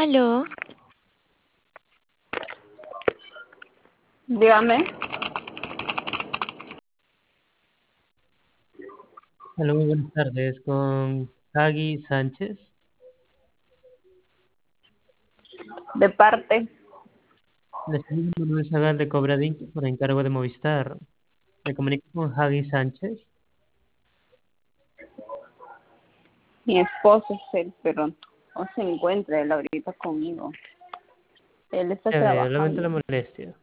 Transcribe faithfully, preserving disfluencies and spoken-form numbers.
Aló, Dígame, Hola, muy buenas tardes. Con Hagi Sánchez. de parte, Le estoy llamando Manuel Zagal de Cobradín por encargo de Movistar. Me comunico con Hagi Sánchez. mi esposo es él, pero no se encuentra él ahorita conmigo. Él está Ya veo, lamento la trabajando. molestia.